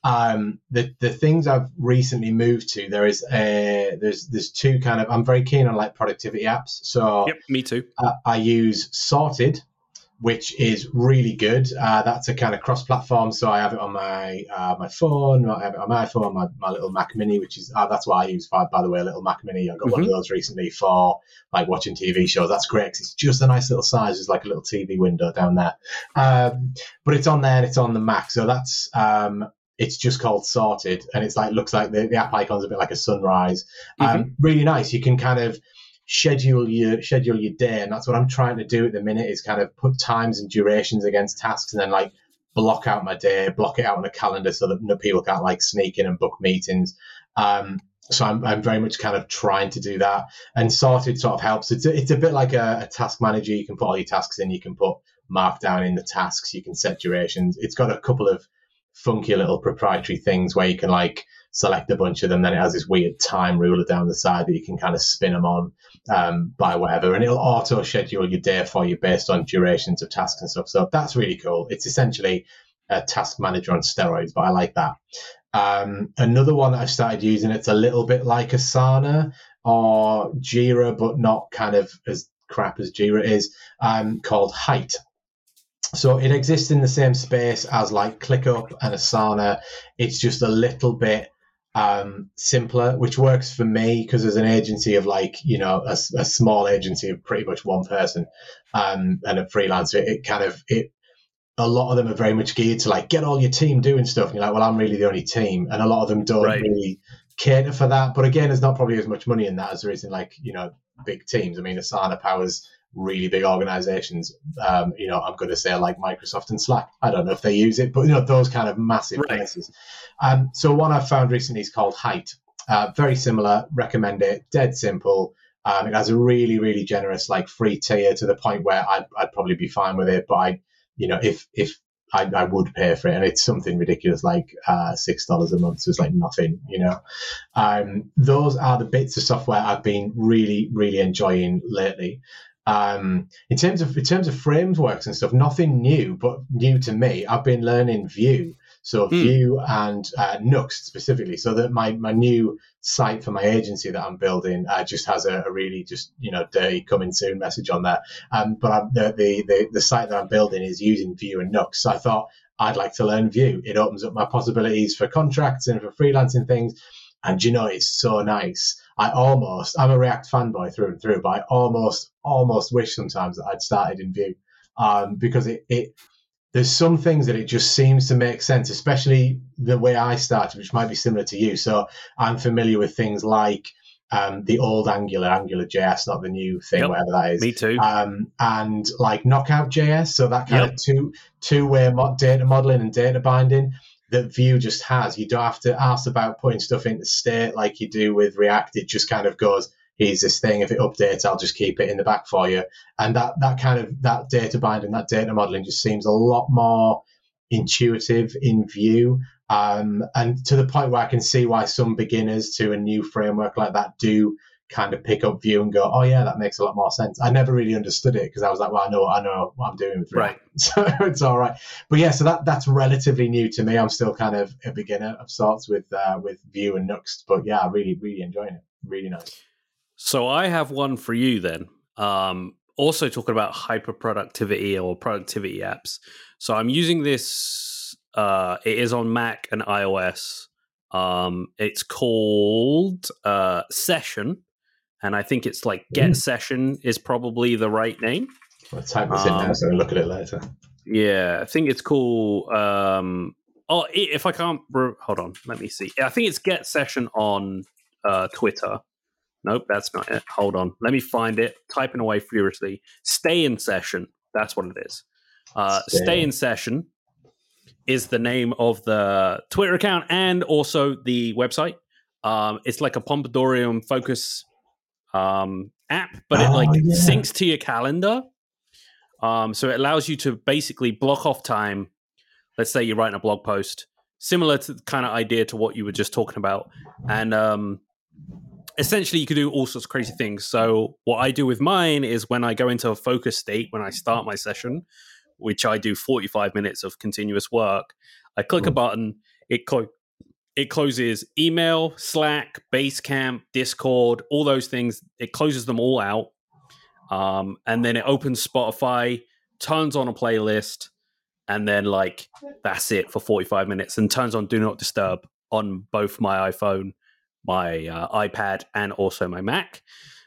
the things I've recently moved to, there's two kind of. I'm very keen on productivity apps. So me too. I use Sorted, which is really good. That's a kind of cross-platform, so I have it on my phone, I have it on my iPhone, my little Mac Mini, which is that's what I use for, by the way, a little Mac Mini. I got one of those recently for watching TV shows. That's great because it's just a nice little size. It's like a little TV window down there, but it's on there and it's on the Mac. So that's it's just called Sorted, and it's looks like the app icon's a bit like a sunrise. Really nice. You can kind of schedule your day, and that's what I'm trying to do at the minute, is kind of put times and durations against tasks, and then block out my day, block it out on a calendar so that people can't sneak in and book meetings. So I'm very much kind of trying to do that, and Sorted sort of helps. It's a bit like a task manager. You can put all your tasks in, you can put markdown in the tasks, you can set durations. It's got a couple of funky little proprietary things where you can select a bunch of them, then it has this weird time ruler down the side that you can kind of spin them on by whatever, and it'll auto schedule your day for you based on durations of tasks and stuff. So that's really cool. It's essentially a task manager on steroids, but I like that. Another one that I've started using, it's a little bit like Asana or Jira, but not kind of as crap as Jira is, called Height. So it exists in the same space as ClickUp and Asana. It's just a little bit simpler, which works for me because as an agency of a small agency of pretty much one person and a freelancer, a lot of them are very much geared to get all your team doing stuff. And you're like, well, I'm really the only team, and a lot of them don't really cater for that. But again, there's not probably as much money in that as there is in big teams. I mean, Asana powers really big organizations. I'm going to say Microsoft and Slack. I don't know if they use it, but those kind of massive places. So one I've found recently is called Height. Very similar. Recommend it. Dead simple. It has a really, really generous free tier to the point where I'd probably be fine with it. But if I would pay for it, and it's something ridiculous $6 a month, so it's nothing. Those are the bits of software I've been really, really enjoying lately. In terms of frameworks and stuff, nothing new, but new to me. I've been learning Vue. So Vue and Nuxt specifically. So that my new site for my agency that I'm building just has a really just, dirty coming soon message on there. But the site that I'm building is using Vue and Nuxt. So I thought I'd like to learn Vue. It opens up my possibilities for contracts and for freelancing things. And it's so nice. I'm a React fanboy through and through, but I almost wish sometimes that I'd started in Vue, because there's some things that it just seems to make sense, especially the way I started, which might be similar to you. So I'm familiar with things like the old AngularJS, not the new thing, whatever that is. Me too. And like Knockout.js, so that kind of two-way data modeling and data binding that Vue just has. You don't have to ask about putting stuff into state like you do with React. It just kind of goes, here's this thing. If it updates, I'll just keep it in the back for you. And that data binding, that data modeling just seems a lot more intuitive in Vue. And to the point where I can see why some beginners to a new framework like that do kind of pick up Vue and go, oh yeah, that makes a lot more sense. I never really understood it because I was like, well, I know what I'm doing with React. Right. So it's all right. But yeah, so that's relatively new to me. I'm still kind of a beginner of sorts with Vue and Nuxt, but yeah, really, really enjoying it. Really nice. So I have one for you then. Also talking about hyper productivity or productivity apps. So I'm using this. It is on Mac and iOS. It's called Session. And I think it's like Get Session is probably the right name. I'll type this in now so I'll look at it later. Yeah, I think it's called... if I can't... Hold on, let me see. I think it's Get Session on Twitter. Nope, that's not it. Hold on. Let me find it. Typing away furiously. Stay in Session. That's what it is. Stay in Session is the name of the Twitter account and also the website. It's like a Pomodorium focus app, but it syncs to your calendar. So it allows you to basically block off time. Let's say you're writing a blog post, similar to the kind of idea to what you were just talking about. And essentially you could do all sorts of crazy things. So what I do with mine is when I go into a focus state, when I start my session, which I do 45 minutes of continuous work, I click a button, it closes email, Slack, Basecamp, Discord, all those things. It closes them all out. And then it opens Spotify, turns on a playlist, and then that's it for 45 minutes, and turns on Do Not Disturb on both my iPhone, my iPad, and also my Mac.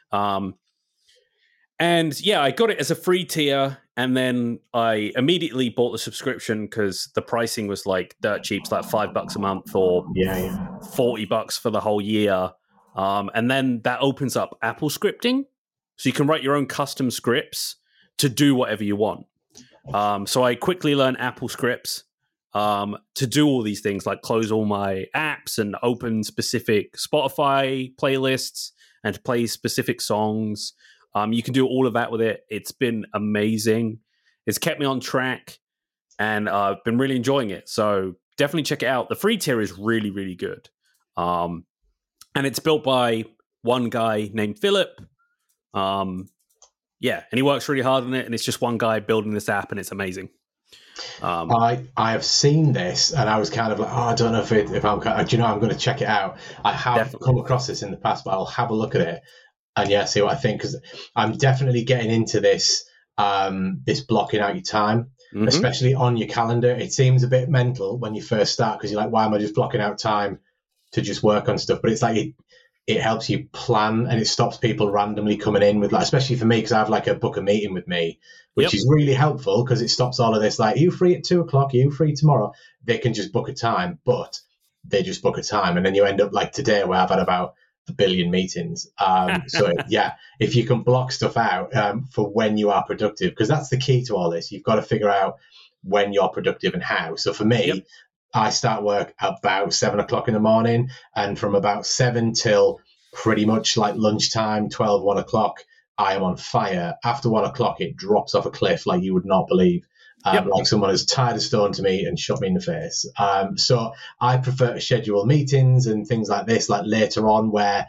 And yeah, I got it as a free tier, and then I immediately bought the subscription because the pricing was like dirt cheap, it's like $5 a month or $40 for the whole year. And then that opens up Apple scripting, so you can write your own custom scripts to do whatever you want. So I quickly learned Apple scripts to do all these things, like close all my apps and open specific Spotify playlists and to play specific songs. You can do all of that with it. It's been amazing. It's kept me on track, and I've been really enjoying it. So definitely check it out. The free tier is really, really good. And it's built by one guy named Philip. And he works really hard on it, and it's just one guy building this app, and it's amazing. I have seen this, and I was kind of like, I don't know if I'm going to check it out. I have come across this in the past, but I'll have a look at it and see what I think, because I'm definitely getting into this this blocking out your time, especially on your calendar. It seems a bit mental when you first start, because you're like, why am I just blocking out time to just work on stuff? But it's like it helps you plan, and it stops people randomly coming in with, especially for me, because I have a book a meeting with me, which is really helpful because it stops all of this, are you free at 2:00? Are you free tomorrow? They can just book a time, but they just book a time. And then you end up like today, where I've had about 1 billion meetings. So if you can block stuff out for when you are productive, because that's the key to all this. You've got to figure out when you're productive and how. So for me, I start work about 7:00 in the morning, and from about 7 till pretty much like lunchtime, 12, 1 o'clock, I am on fire. After 1 o'clock, it drops off a cliff like you would not believe. Like someone has tied a stone to me and shot me in the face. So I prefer to schedule meetings and things like this, like later on, where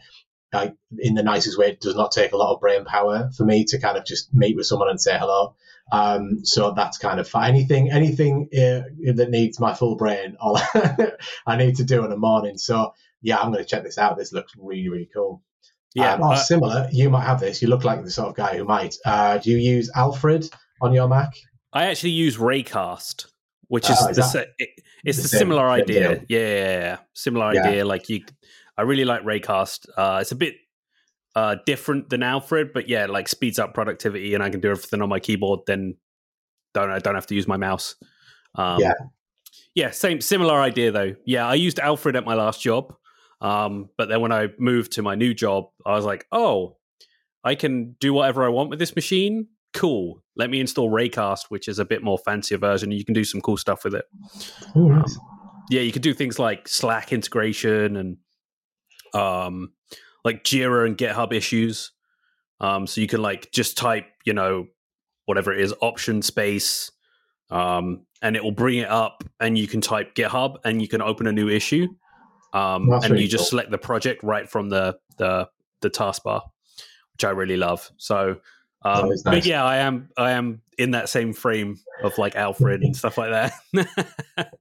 like in the nicest way, it does not take a lot of brain power for me to kind of just meet with someone and say hello. So that's kind of fine. Anything that needs my full brain, I need to do in the morning. So yeah, I'm going to check this out. This looks really, really cool. Yeah. Similar, you might have this. You look like the sort of guy who might. Do you use Alfred on your Mac? I actually use Raycast, which is it's the similar idea. Yeah, similar idea. Like I really like Raycast. It's a bit different than Alfred, but yeah, like speeds up productivity, and I can do everything on my keyboard. Then I don't have to use my mouse. Similar idea though. Yeah, I used Alfred at my last job. But then when I moved to my new job, I was like, oh, I can do whatever I want with this machine. Cool. Let me install Raycast, which is a bit more fancier version. You can do some cool stuff with it. Oh, nice. You can do things like Slack integration and like Jira and GitHub issues. So you can like just type, whatever it is, option space, and it will bring it up, and you can type GitHub and you can open a new issue. And really you just select the project right from the taskbar, which I really love. So, nice. But yeah, I am in that same frame of like Alfred and stuff like that.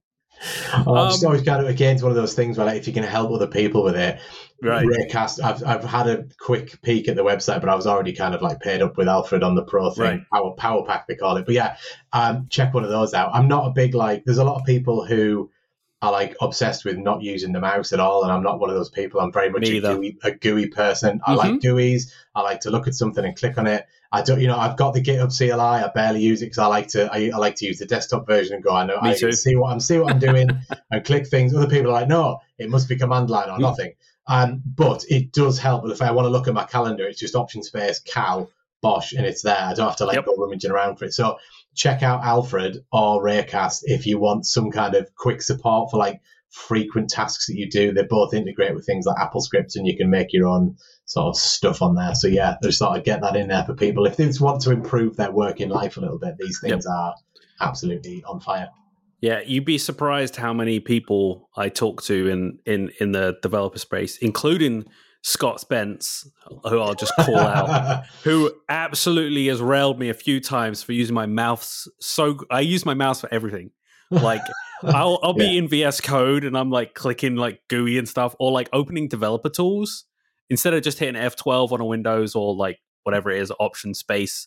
Just always kind of, again, it's one of those things where like, if you can help other people with it, right? Raycast. I've had a quick peek at the website, but I was already kind of like paid up with Alfred on the Pro thing, right. Power Pack they call it. But yeah, check one of those out. I'm not a big there's a lot of people who are like obsessed with not using the mouse at all, and I'm not one of those people. I'm very much a GUI person. I like GUIs. I like to look at something and click on it. I don't, I've got the GitHub CLI. I barely use it because I like to use the desktop version and go. I see what I'm doing and click things. Other people are like, no, it must be command line or nothing. But it does help. If I want to look at my calendar, it's just option space cal bosh, and it's there. I don't have to go rummaging around for it. So check out Alfred or Raycast if you want some kind of quick support for like frequent tasks that you do. They both integrate with things like AppleScript, and you can make your own sort of stuff on there. So yeah, just sort of get that in there for people. If they just want to improve their working life a little bit, these things are absolutely on fire. Yeah, you'd be surprised how many people I talk to in the developer space, including Scott Spence, who I'll just call out, who absolutely has railed me a few times for using my mouse. So I use my mouse for everything. Like I'll be in VS Code and I'm like clicking like GUI and stuff, or like opening developer tools instead of just hitting F12 on a Windows or like whatever it is, option space.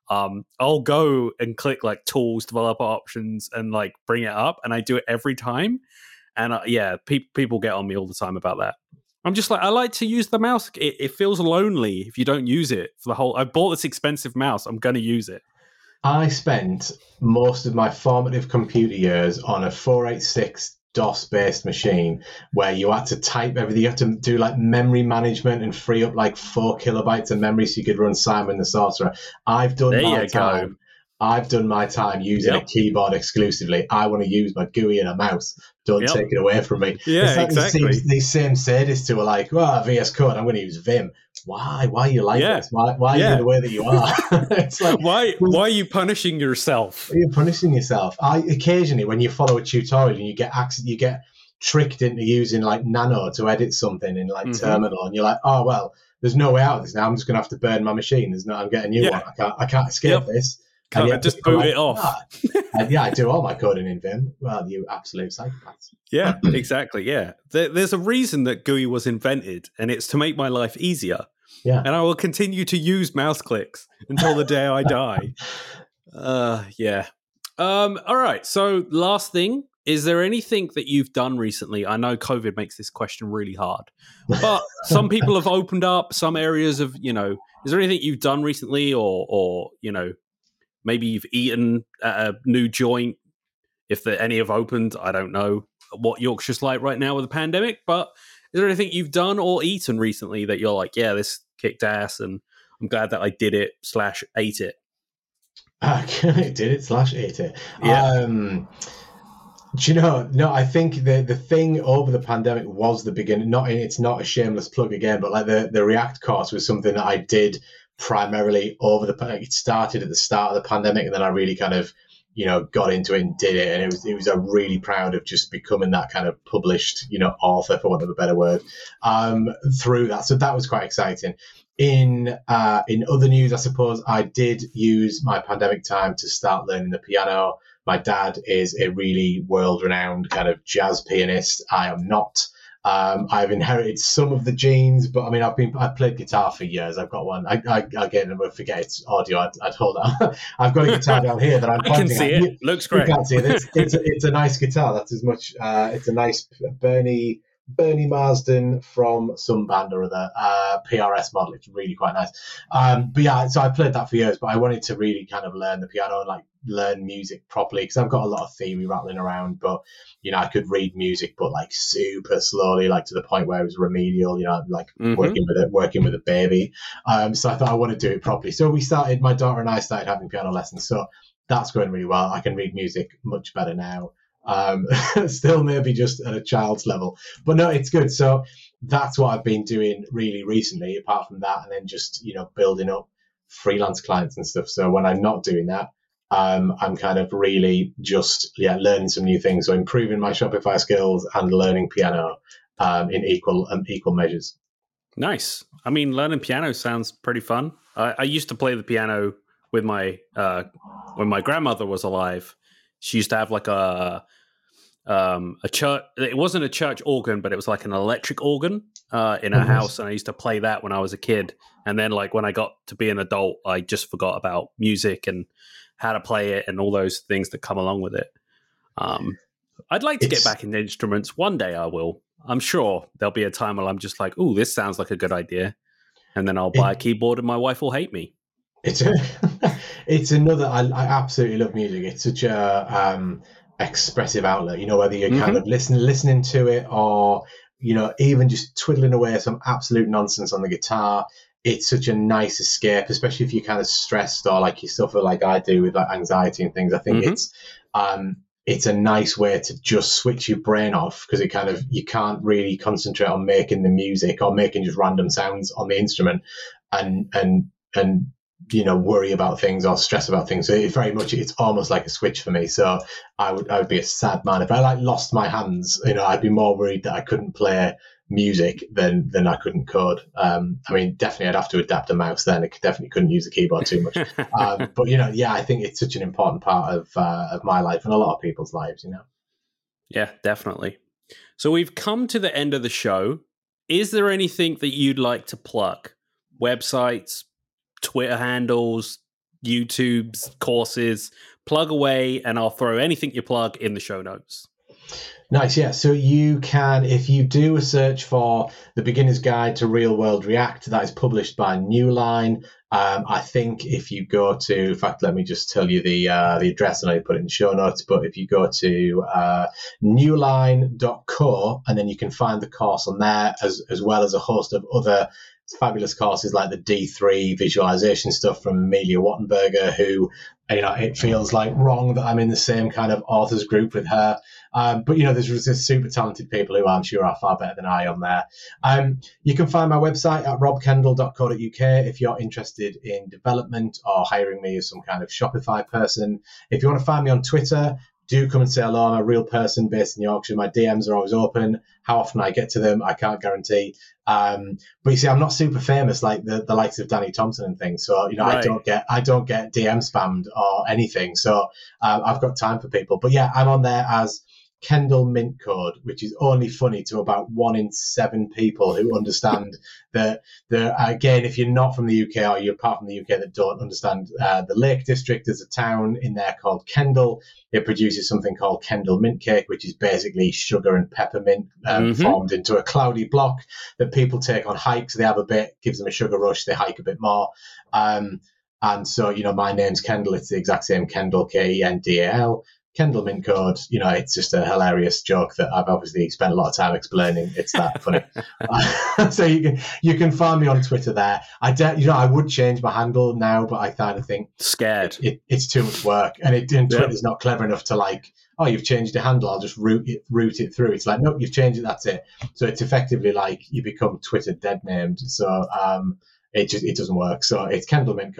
I'll go and click like tools, developer options, and like bring it up, and I do it every time. And people get on me all the time about that. I'm just like, I like to use the mouse. It feels lonely if you don't use it for the whole. I bought this expensive mouse. I'm going to use it. I spent most of my formative computer years on a 486 DOS-based machine where you had to type everything. You had to do like memory management and free up like 4 kilobytes of memory so you could run Simon the Sorcerer. I've done my time using a keyboard exclusively. I want to use my GUI and a mouse. Don't take it away from me. Yeah, it's like exactly. These same sadists who are like, well, VS Code, I'm going to use Vim. Why? Why are you like this? Why are you the way that you are? It's like, why are you punishing yourself? You're punishing yourself. Occasionally, when you follow a tutorial and you get tricked into using like Nano to edit something in like Terminal, and you're like, oh well, there's no way out of this now. I'm just going to have to burn my machine. I'm getting a new one. I can't escape this. Can't just boot it off. I do all my coding in Vim. Well, you absolute psychopaths. Yeah, exactly. Yeah, there's a reason that GUI was invented, and it's to make my life easier. Yeah, and I will continue to use mouse clicks until the day I die. Yeah. All right. So, last thing. Is there anything that you've done recently? I know COVID makes this question really hard, but some people have opened up some areas of, is there anything you've done recently or maybe you've eaten at a new joint? If any have opened, I don't know what Yorkshire's like right now with the pandemic, but is there anything you've done or eaten recently that you're like, yeah, this kicked ass and I'm glad that I did it / ate it? I did it / ate it. Yeah. Do you know? No, I think the thing over the pandemic was the beginning. It's not a shameless plug again, but like the React course was something that I did primarily over it started at the start of the pandemic, and then I really kind of got into it and did it. And it was I'm really proud of just becoming that kind of published, author, for want of a better word, through that. So that was quite exciting. In other news, I suppose I did use my pandemic time to start learning the piano. My dad is a really world-renowned kind of jazz pianist. I am not. I've inherited some of the genes, but I mean, I've played guitar for years. I've got one. Again, I'm going to forget it's audio. I'd hold that. I've got a guitar down here that I'm pointing at. I can see it. Looks great. You can't see it. It's a nice guitar. That's as much. It's a nice Bernie Marsden from some band or other, PRS model. It's really quite nice. But yeah, so I played that for years, but I wanted to really kind of learn the piano and learn music properly, because I've got a lot of theory rattling around, but I could read music, but super slowly, to the point where it was remedial, working with a baby. So I thought I want to do it properly. So my daughter and I started having piano lessons. So that's going really well. I can read music much better now. Still maybe just at a child's level, but no, it's good. So that's what I've been doing really recently, apart from that, and then just building up freelance clients and stuff. So when I'm not doing that, I'm kind of really just learning some new things, so improving my Shopify skills and learning piano in equal measures. Nice. I mean, learning piano sounds pretty fun. I used to play the piano with my when my grandmother was alive. She used to have a church. It wasn't a church organ, but it was like an electric organ in her house, and I used to play that when I was a kid. And then when I got to be an adult, I just forgot about music and how to play it and all those things that come along with it. I'd like to get back into instruments. One day I will. I'm sure there'll be a time when I'm just like, "Ooh, this sounds like a good idea," and then I'll buy a keyboard and my wife will hate me. It's another. I absolutely love music. It's such a expressive outlet. Whether you're kind of listening to it, or even just twiddling away some absolute nonsense on the guitar. It's such a nice escape, especially if you're kind of stressed or you suffer like I do with anxiety and things. I think it's a nice way to just switch your brain off, because you can't really concentrate on making the music or making just random sounds on the instrument and worry about things or stress about things. So it's almost like a switch for me. So I would be a sad man if I lost my hands. I'd be more worried that I couldn't play music than I couldn't code. I mean, definitely I'd have to adapt a mouse then. I definitely couldn't use the keyboard too much. But I think it's such an important part of my life and a lot of people's lives. Yeah, definitely. So we've come to the end of the show. Is there anything that you'd like to plug? Websites, Twitter handles, YouTube's courses? Plug away, and I'll throw anything you plug in the show notes. Nice, yeah. So you can, if you do a search for The Beginner's Guide to Real World React, that is published by Newline. I think if you go to, in fact, let me just tell you the address, and I put it in the show notes, but if you go to newline.co, and then you can find the course on there, as well as a host of other fabulous courses like the D3 visualization stuff from Amelia Wattenberger, who, it feels wrong that I'm in the same kind of authors group with her. But, there's just super talented people who I'm sure are far better than I on there. You can find my website at robkendall.co.uk if you're interested in development or hiring me as some kind of Shopify person. If you want to find me on Twitter, do come and say hello. I'm a real person based in Yorkshire. My DMs are always open. How often I get to them, I can't guarantee. But you see, I'm not super famous like the likes of Danny Thompson and things. So, right. I don't get DM spammed or anything. So I've got time for people. But yeah, I'm on there as Kendall Mint Code, which is only funny to about 1 in 7 people who understand that. Again, if you're not from the UK or you're apart from the UK that don't understand the Lake District, there's a town in there called Kendall. It produces something called Kendall Mint Cake, which is basically sugar and peppermint formed into a cloudy block that people take on hikes. They have a bit, gives them a sugar rush, they hike a bit more. And so, my name's Kendall. It's the exact same Kendall, Kendal. Kendall Mint Code, it's just a hilarious joke that I've obviously spent a lot of time explaining. It's that funny. So you can find me on Twitter there. I would change my handle now, but I kind of think scared. It's too much work, and Twitter's not clever enough to you've changed the handle, I'll just route it through. It's like, nope, you've changed it, that's it. So it's effectively you become Twitter dead named. So it doesn't work. So it's Kendall Mint Code.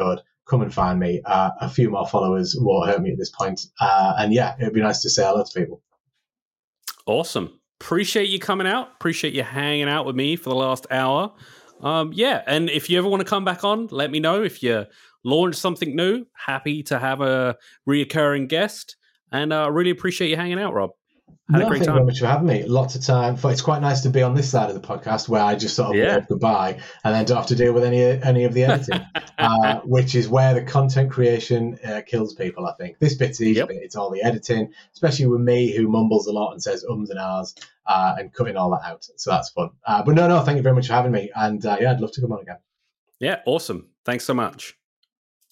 come and find me. A few more followers won't hurt me at this point. And yeah, it'd be nice to say hello to people. Awesome. Appreciate you coming out. Appreciate you hanging out with me for the last hour. Yeah, and if you ever want to come back on, let me know. If you launch something new, happy to have a reoccurring guest. And I really appreciate you hanging out, Rob. Had a great thank time. you very much for having me. Lots of time. It's quite nice to be on this side of the podcast where I just sort of wave goodbye and then don't have to deal with any of the editing, which is where the content creation kills people, I think. This bit's the easy bit. It's all the editing, especially with me who mumbles a lot and says ums and ahs and cutting all that out. So that's fun. But no, thank you very much for having me. And yeah, I'd love to come on again. Yeah, awesome. Thanks so much.